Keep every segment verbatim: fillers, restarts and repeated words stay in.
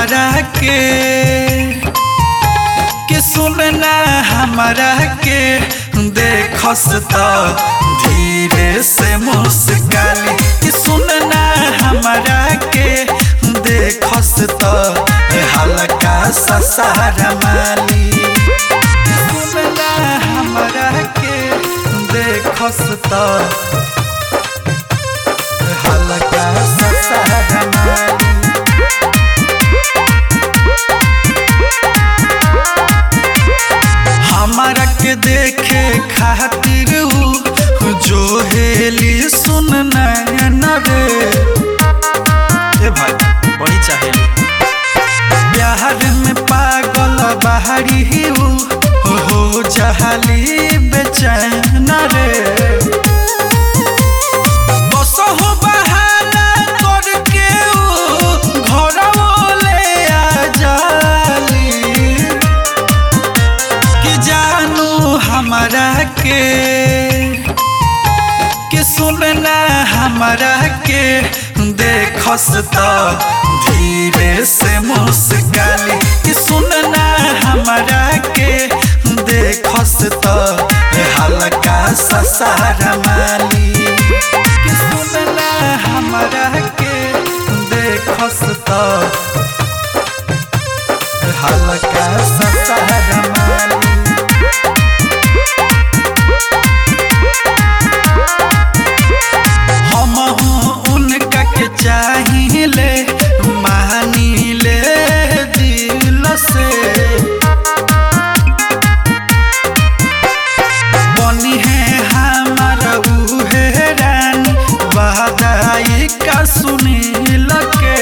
हमरा के कि सुनना हमरा के देखस त धीरे से मुस्काली कि सुनना हमरा के देखस त हल्का सा शरमाली सुनना हमरा के देखस त हल्का सा शरमाली हमरा के देखे खातिर जो हेली सुन नैन रे ए भाई बड़ी चाहेली प्यार में पागल बाहरी हो हो जहाली बेचैन रे बसहो बहाना करके घर ले आ जाली कि जानू हमरा के कि सुनना हमरा के देखस त धीरे से मुस्काली कि सुनना हमरा के देखस त हल्का सा शरमाली कि सुनना हमरा के देखस त हल्का सा शरमाली चाहिए मानी ले दिल से बनी है हमारा उहे रानी बधाई का सुनील के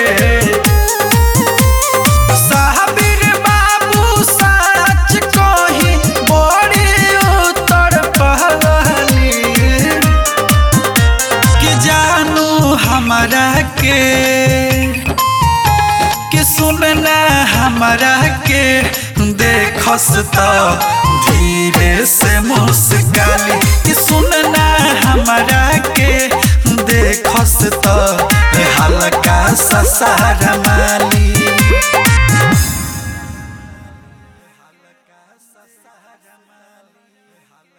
साबिर बाबू सच कही बड़ी उतर पहली कि जानू हमरा के कि सुनना हमरा के देखस त धीरे से मुस्काली कि सुनना हमरा के देखस त हल्का सा शरमाली।